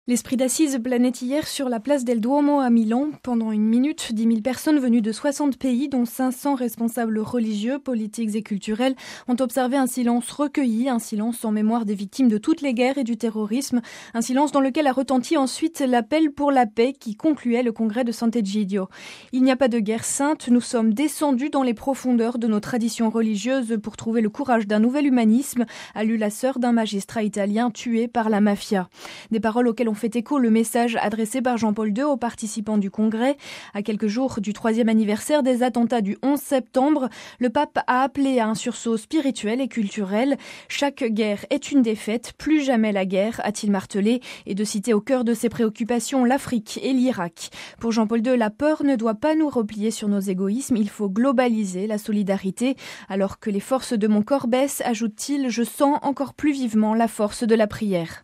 L'esprit d'assises planait hier sur la place del Duomo à Milan. Pendant une minute, 10 000 personnes venues de 60 pays, dont 500 responsables religieux, politiques et culturels, ont observé un silence recueilli, un silence en mémoire des victimes de toutes les guerres et du terrorisme, un silence dans lequel a retenti ensuite l'appel pour la paix qui concluait le congrès de Sant'Egidio. Il n'y a pas de guerre sainte, nous sommes descendus dans les profondeurs de nos traditions religieuses pour trouver le courage d'un nouvel humanisme, a lu la sœur d'un magistrat italien tué par la mafia. Des paroles auxquelles ont fait écho le message adressé par Jean-Paul II aux participants du congrès. À quelques jours du 3e anniversaire des attentats du 11 septembre, le pape a appelé à un sursaut spirituel et culturel. Chaque guerre est une défaite, plus jamais la guerre, a-t-il martelé, et de citer au cœur de ses préoccupations l'Afrique et l'Irak. Pour Jean-Paul II, la peur ne doit pas nous replier sur nos égoïsmes, il faut globaliser la solidarité. Alors que les forces de mon corps baissent, ajoute-t-il, je sens encore plus vivement la force de la prière.